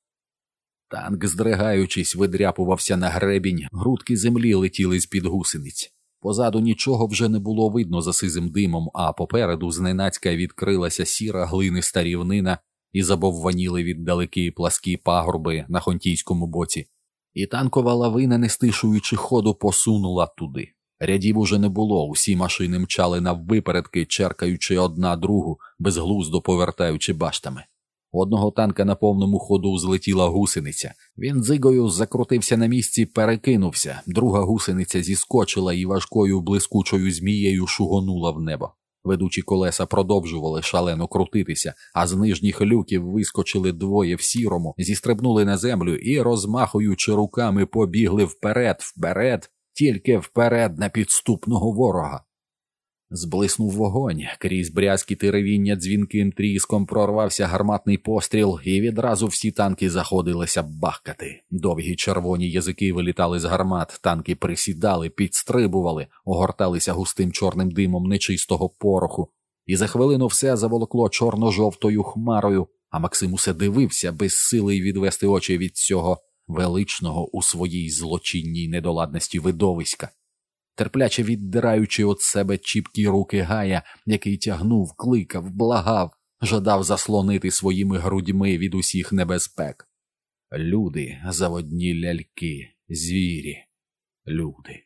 Танк, здригаючись, видряпувався на гребінь, грудки землі летіли з-під гусениць. Позаду нічого вже не було видно за сизим димом, а попереду зненацька відкрилася сіра глиниста рівнина і забовваніли віддалекі пласкі пагорби на Хонтійському боці. І танкова лавина, не стишуючи ходу, посунула туди. Рядів уже не було, усі машини мчали наввипередки, черкаючи одна другу, безглуздо повертаючи баштами. У одного танка на повному ходу злетіла гусениця. Він дзигою закрутився на місці, перекинувся. Друга гусениця зіскочила і важкою блискучою змією шугонула в небо. Ведучі колеса продовжували шалено крутитися, а з нижніх люків вискочили двоє в сірому, зістрибнули на землю і, розмахуючи руками, побігли вперед, вперед, тільки вперед на підступного ворога. Зблиснув вогонь, крізь брязкіт і ревіння дзвінким тріском прорвався гарматний постріл, і відразу всі танки заходилися бахкати. Довгі червоні язики вилітали з гармат, танки присідали, підстрибували, огорталися густим чорним димом нечистого пороху. І за хвилину все заволокло чорно-жовтою хмарою, а Максим усе дивився, без сили й відвести очі від цього величного у своїй злочинній недоладності видовиська. Терпляче віддираючи від себе чіпкі руки Гая, який тягнув, кликав, благав, жадав заслонити своїми грудьми від усіх небезпек. Люди, заводні ляльки, звірі, люди.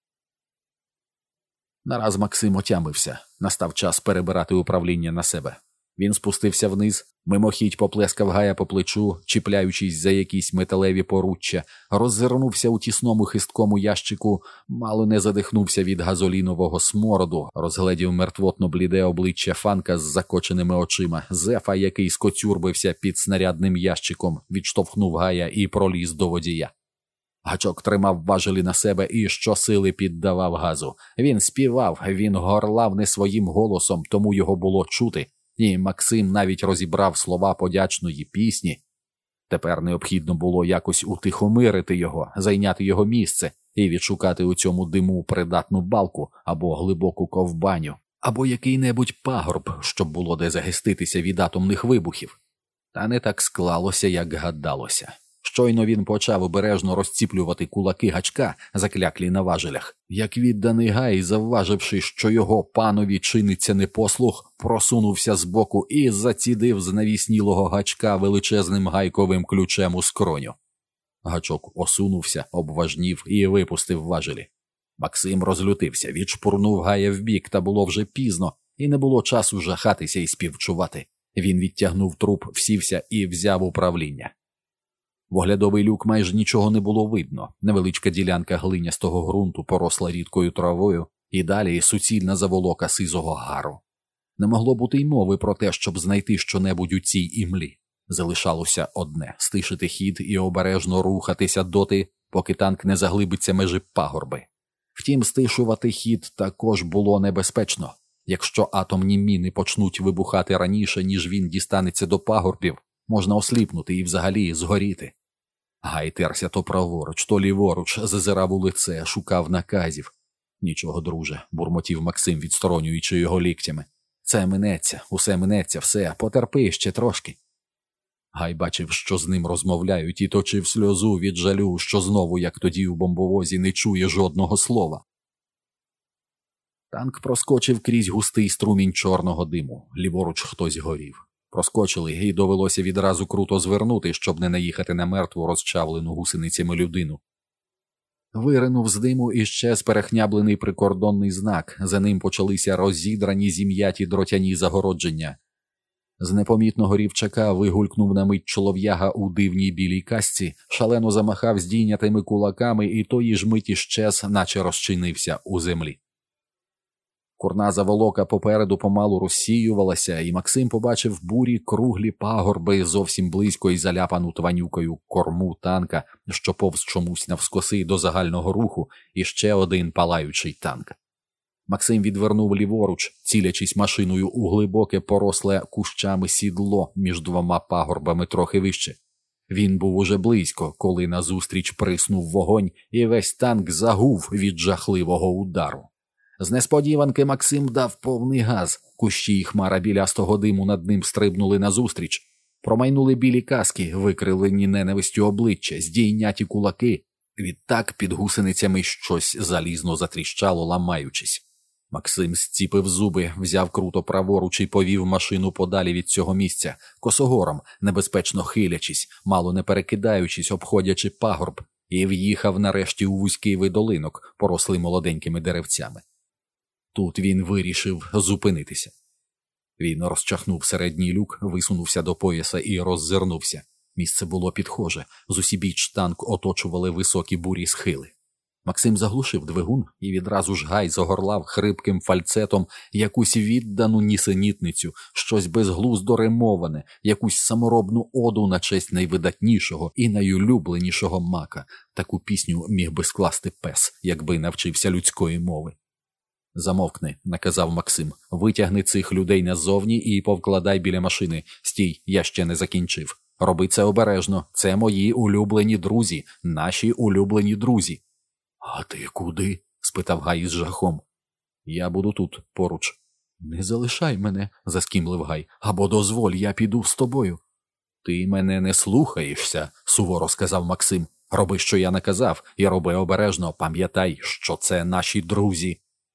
Нараз Максим отямився, настав час перебирати управління на себе. Він спустився вниз, мимохідь поплескав Гая по плечу, чіпляючись за якісь металеві поруччя, роззирнувся у тісному хисткому ящику, мало не задихнувся від газолінового смороду, розгледів мертвотно-бліде обличчя Фанка з закоченими очима, Зефа, який скоцюрбився під снарядним ящиком, відштовхнув Гая і проліз до водія. Гачок тримав важелі на себе і щосили піддавав газу. Він співав, він горлав не своїм голосом, тому його було чути. І Максим навіть розібрав слова подячної пісні. Тепер необхідно було якось утихомирити його, зайняти його місце і відшукати у цьому диму придатну балку або глибоку ковбаню, або який-небудь пагорб, щоб було де захиститися від атомних вибухів. Та не так склалося, як гадалося. Щойно він почав обережно розціплювати кулаки Гачка, закляклі на важелях, як відданий Гай, завваживши, що його панові чиниться непослух, просунувся збоку і зацідив з навіснілого Гачка величезним гайковим ключем у скроню. Гачок осунувся, обважнів і випустив важелі. Максим розлютився, відшпурнув Гая вбік, та було вже пізно, і не було часу жахатися і співчувати. Він відтягнув труп, всівся і взяв управління. В оглядовий люк майже нічого не було видно. Невеличка ділянка глинястого ґрунту поросла рідкою травою, і далі суцільна заволока сизого гару. Не могло бути й мови про те, щоб знайти щонебудь у цій імлі. Залишалося одне – стишити хід і обережно рухатися доти, поки танк не заглибиться межі пагорби. Втім, стишувати хід також було небезпечно. Якщо атомні міни почнуть вибухати раніше, ніж він дістанеться до пагорбів, можна осліпнути і взагалі згоріти. Гай терся то праворуч, то ліворуч, зазирав у лице, шукав наказів. «Нічого, друже», – бурмотів Максим, відсторонюючи його ліктями. «Це минеться, усе минеться, все, потерпи ще трошки». Гай бачив, що з ним розмовляють, і точив сльозу від жалю, що знову, як тоді у бомбовозі, не чує жодного слова. Танк проскочив крізь густий струмінь чорного диму. Ліворуч хтось горів. Проскочили, і довелося відразу круто звернути, щоб не наїхати на мертву, розчавлену гусеницями людину. Виринув з диму і щез перехняблений прикордонний знак. За ним почалися розідрані зім'яті дротяні загородження. З непомітного рівчака вигулькнув на мить чолов'яга у дивній білій касці, шалено замахав здійнятими кулаками і тої ж миті щез, наче розчинився у землі. Курна заволока попереду помалу розсіювалася, і Максим побачив бурі круглі пагорби зовсім близько і заляпану тванюкою корму танка, що повз чомусь навскоси до загального руху, і ще один палаючий танк. Максим відвернув ліворуч, цілячись машиною у глибоке поросле кущами сідло між двома пагорбами трохи вище. Він був уже близько, коли назустріч приснув вогонь, і весь танк загув від жахливого удару. З несподіванки Максим дав повний газ. Кущі й хмара білястого диму над ним стрибнули назустріч. Промайнули білі каски, викривлені ненавистю обличчя, здійняті кулаки. Відтак під гусеницями щось залізно затріщало, ламаючись. Максим зціпив зуби, взяв круто праворуч і повів машину подалі від цього місця, косогором, небезпечно хилячись, мало не перекидаючись, обходячи пагорб, і в'їхав нарешті у вузький видолинок, порослий молоденькими деревцями. Тут він вирішив зупинитися. Він розчахнув середній люк, висунувся до пояса і роззирнувся. Місце було підхоже, зусібіч танк оточували високі бурі схили. Максим заглушив двигун і відразу ж гай загорлав хрипким фальцетом якусь віддану нісенітницю, щось безглуздо римоване, якусь саморобну оду на честь найвидатнішого і найулюбленішого мака. Таку пісню міг би скласти пес, якби навчився людської мови. «Замовкни», – наказав Максим, – «витягни цих людей назовні і повкладай біля машини. Стій, я ще не закінчив. Роби це обережно, це мої улюблені друзі, наші улюблені друзі». «А ти куди?» – спитав Гай із жахом. «Я буду тут, поруч». «Не залишай мене», – заскімлив Гай, – «або дозволь, я піду з тобою». «Ти мене не слухаєшся», – суворо сказав Максим. «Роби, що я наказав, і роби обережно, пам'ятай, що це наші друзі».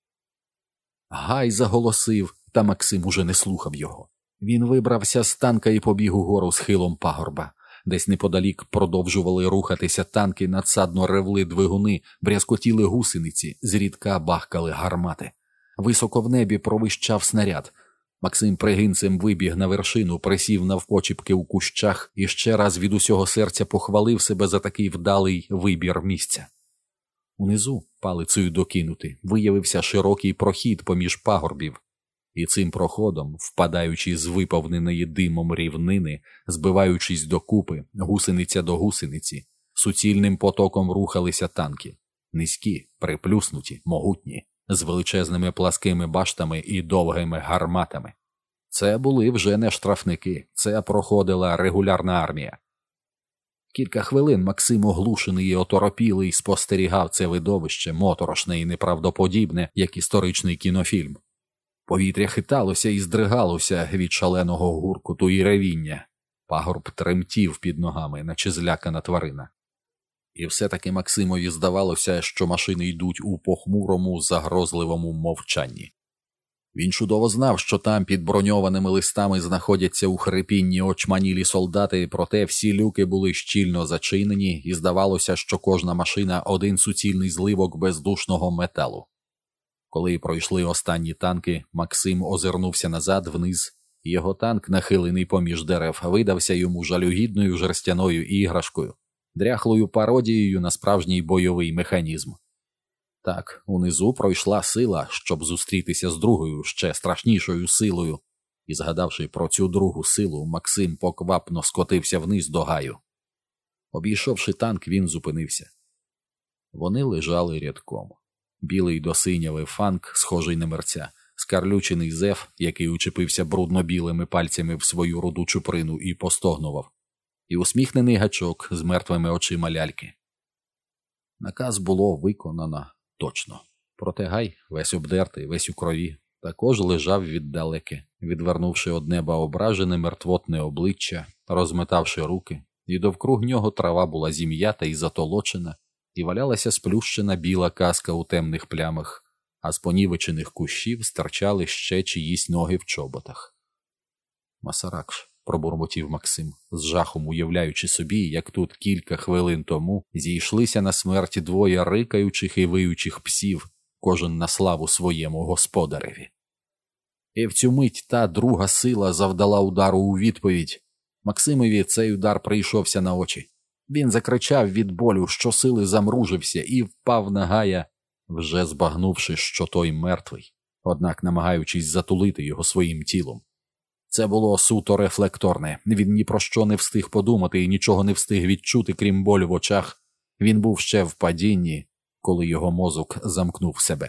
Гай заголосив, та Максим уже не слухав його. Він вибрався з танка і побіг угору схилом пагорба. Десь неподалік продовжували рухатися танки, надсадно ревли двигуни, брязкотіли гусениці, зрідка бахкали гармати. Високо в небі провищав снаряд. Максим пригинцем вибіг на вершину, присів навпочіпки у кущах і ще раз від усього серця похвалив себе за такий вдалий вибір місця. Унизу, палицею докинути, виявився широкий прохід поміж пагорбів. І цим проходом, впадаючи з виповненої димом рівнини, збиваючись докупи, гусениця до гусениці, суцільним потоком рухалися танки. Низькі, приплюснуті, могутні, з величезними пласкими баштами і довгими гарматами. Це були вже не штрафники, це проходила регулярна армія. Кілька хвилин Максим, оглушений і оторопілий, спостерігав це видовище, моторошне і неправдоподібне, як історичний кінофільм. Повітря хиталося і здригалося від шаленого гуркоту і ревіння. Пагорб тремтів під ногами, наче злякана тварина. І все-таки Максимові здавалося, що машини йдуть у похмурому, загрозливому мовчанні. Він чудово знав, що там під броньованими листами знаходяться у хрипінні очманілі солдати, проте всі люки були щільно зачинені, і здавалося, що кожна машина – один суцільний зливок бездушного металу. Коли пройшли останні танки, Максим озирнувся назад вниз. Його танк, нахилений поміж дерев, видався йому жалюгідною жерстяною іграшкою, дряхлою пародією на справжній бойовий механізм. Так, унизу пройшла сила, щоб зустрітися з другою, ще страшнішою силою. І, згадавши про цю другу силу, Максим поквапно скотився вниз до Гаю. Обійшовши танк, він зупинився. Вони лежали рядком. Білий до синявий фанк, схожий на мерця, скарлючений зев, який учепився брудно-білими пальцями в свою руду чуприну і постогнував, і усміхнений гачок з мертвими очима ляльки. Наказ було виконано точно. Проте Гай, весь обдертий, весь у крові, також лежав віддалеки, відвернувши од неба ображене мертвотне обличчя, розметавши руки, і довкруг нього трава була зім'ята і затолочена, і валялася сплющена біла каска у темних плямах, а з понівечених кущів стирчали ще чиїсь ноги в чоботах. «Масаракш», – пробурмотів Максим, з жахом уявляючи собі, як тут кілька хвилин тому зійшлися на смерть двоє рикаючих і виючих псів, кожен на славу своєму господареві. І в цю мить та друга сила завдала удару у відповідь. Максимові цей удар прийшовся на очі. Він закричав від болю, щосили замружився і впав на Гая, вже збагнувши, що той мертвий, однак намагаючись затулити його своїм тілом. Це було суто рефлекторне, він ні про що не встиг подумати і нічого не встиг відчути, крім болю в очах. Він був ще в падінні, коли його мозок замкнув себе.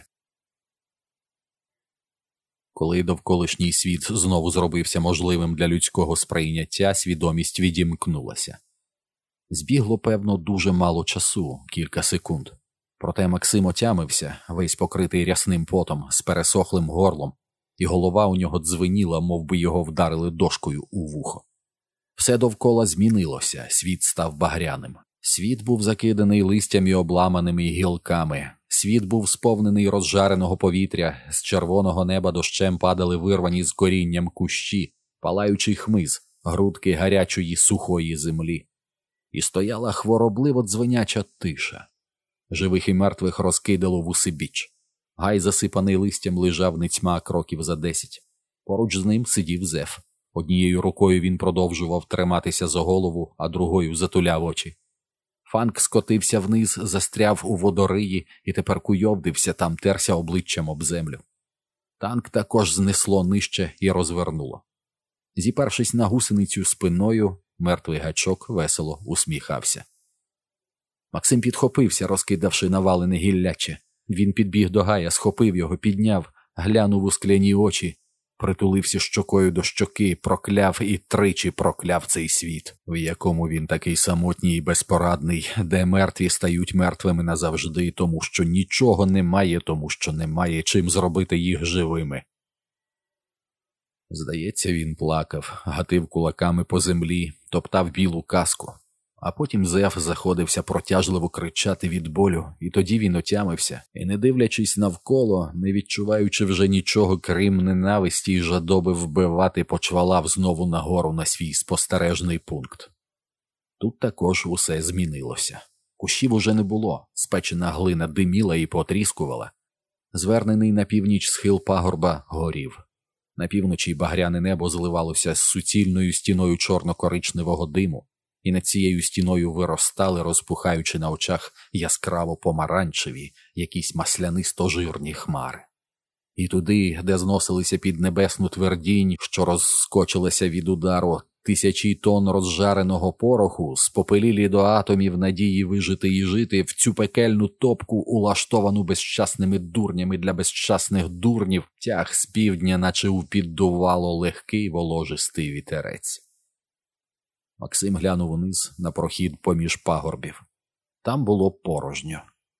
Коли довколишній світ знову зробився можливим для людського сприйняття, свідомість відімкнулася. Збігло, певно, дуже мало часу, кілька секунд. Проте Максим отямився, весь покритий рясним потом, з пересохлим горлом, і голова у нього дзвеніла, мов би його вдарили дошкою у вухо. Все довкола змінилося, світ став багряним. Світ був закиданий листями обламаними гілками. Світ був сповнений розжареного повітря, з червоного неба дощем падали вирвані з корінням кущі, палаючий хмиз, грудки гарячої сухої землі. І стояла хворобливо дзвеняча тиша. Живих і мертвих розкидало в усебіч. Гай, засипаний листям, лежав ницьма кроків за десять. Поруч з ним сидів Зев. Однією рукою він продовжував триматися за голову, а другою затуляв очі. Фанк скотився вниз, застряв у водориї і тепер куйовдився, там терся обличчям об землю. Танк також знесло нижче і розвернуло. Зіпершись на гусеницю спиною, мертвий гачок весело усміхався. Максим підхопився, розкидавши навалене гілляче. Він підбіг до Гая, схопив його, підняв, глянув у скляні очі, притулився щокою до щоки, прокляв і тричі прокляв цей світ, в якому він такий самотній і безпорадний, де мертві стають мертвими назавжди, тому що нічого немає, тому що немає чим зробити їх живими. Здається, він плакав, гатив кулаками по землі, топтав білу каску. А потім Зев заходився протяжливо кричати від болю, і тоді він отямився, і, не дивлячись навколо, не відчуваючи вже нічого, крім ненависті й жадоби вбивати, почвалав знову нагору на свій спостережний пункт. Тут також усе змінилося. Кущів уже не було, спечена глина диміла і потріскувала. Звернений на північ схил пагорба горів. На півночі багряне небо зливалося з суцільною стіною чорно-коричневого диму, і над цією стіною виростали, розпухаючи на очах яскраво помаранчеві, якісь маслянисто-жирні хмари. І туди, де зносилися під небесну твердінь, що розскочилася від удару, тисячі тонн розжареного пороху, спопелілі до атомів надії вижити і жити, в цю пекельну топку, улаштовану безщасними дурнями для безщасних дурнів, тяг з півдня, наче упіддувало легкий воложистий вітерець. Максим глянув униз на прохід поміж пагорбів. Там було порожньо.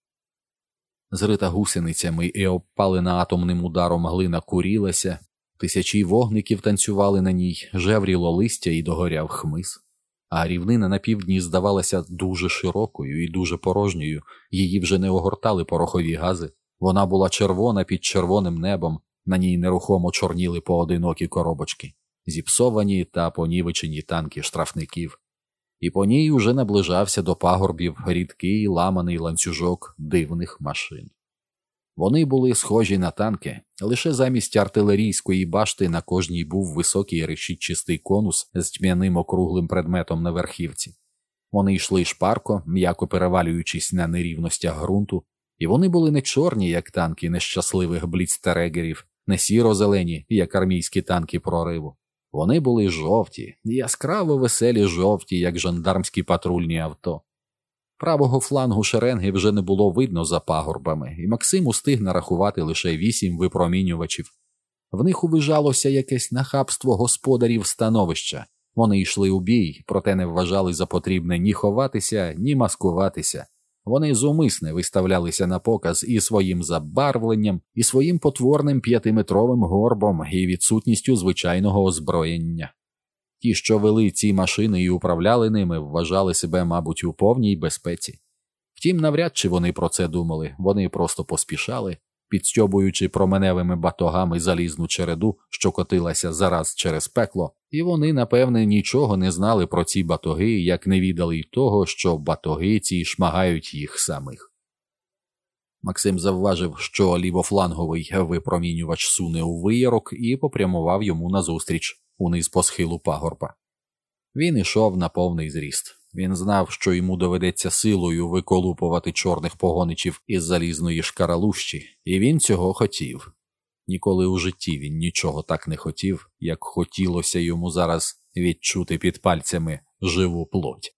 Зрита гусеницями і обпалена атомним ударом глина курілася, тисячі вогників танцювали на ній, жевріло листя і догоряв хмиз. А рівнина на півдні здавалася дуже широкою і дуже порожньою, її вже не огортали порохові гази. Вона була червона під червоним небом, на ній нерухомо чорніли поодинокі коробочки, зіпсовані та понівечені танки штрафників. І по ній уже наближався до пагорбів рідкий ламаний ланцюжок дивних машин. Вони були схожі на танки, лише замість артилерійської башти на кожній був високий решітчастий конус з тьмяним округлим предметом на верхівці. Вони йшли шпарко, м'яко перевалюючись на нерівностях ґрунту, і вони були не чорні, як танки нещасливих бліцтерегерів, не сіро-зелені, як армійські танки прориву. Вони були жовті, яскраво веселі жовті, як жандармські патрульні авто. Правого флангу шеренги вже не було видно за пагорбами, і Максим устиг нарахувати лише вісім випромінювачів. В них увижалося якесь нахабство господарів становища. Вони йшли у бій, проте не вважали за потрібне ні ховатися, ні маскуватися. Вони зумисне виставлялися на показ і своїм забарвленням, і своїм потворним п'ятиметровим горбом, і відсутністю звичайного озброєння. Ті, що вели ці машини і управляли ними, вважали себе, мабуть, у повній безпеці. Втім, навряд чи вони про це думали, вони просто поспішали, підстьобуючи променевими батогами залізну череду, що котилася зараз через пекло, і вони, напевне, нічого не знали про ці батоги, як не віддали й того, що батоги ці шмагають їх самих. Максим завважив, що лівофланговий випромінювач суне у виярок і попрямував йому назустріч, униз по схилу пагорба. Він ішов на повний зріст. Він знав, що йому доведеться силою виколупувати чорних погоничів із залізної шкаралущі, і він цього хотів. Ніколи у житті він нічого так не хотів, як хотілося йому зараз відчути під пальцями живу плоть.